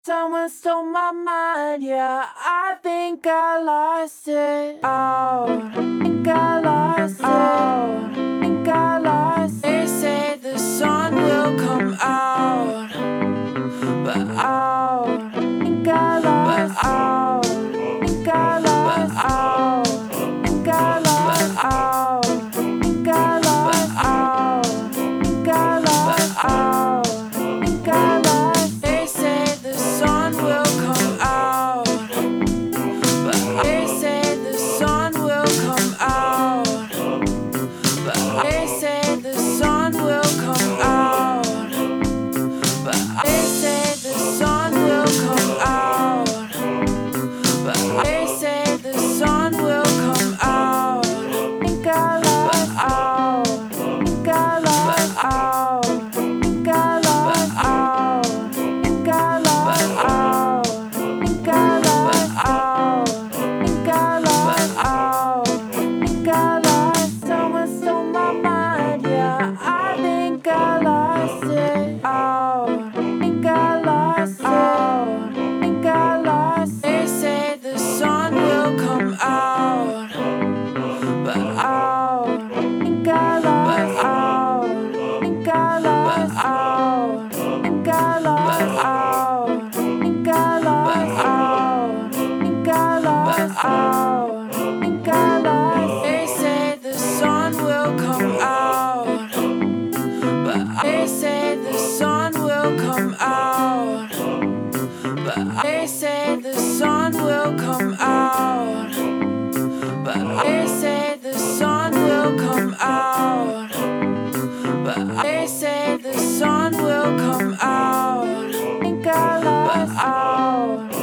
Someone stole my mind, yeah, I think I lost it out. Think I lost it out. Think I lost it. They say the sun will come out, but out. Think I lost it out. Think I lost it out. Think I lost it out. Think I lost it out. Think I lost it out. Think I lost. They say the sun will come out, but they say the sun will come out, but they say the sun will come out, but they say the sun will come out, but they say the sun will come out. Think I lost out. Think I lost out. Think I lost out. Think I lost out. Think I lost out. Think I lost out. Think I lost. Someone stole my mind, yeah, I think I lost it out. Think I lost it out. Think I lost. They say the sun will come out, but out. Think I lost out. Think I lost out. Think I lost out. Think I lost out. Think I lost out. Think I lost. They say the sun will come out, but they say the sun will come out, but they say the sun will come out, but they say the sun will come out, but they say the sun will come out. Think I lost out.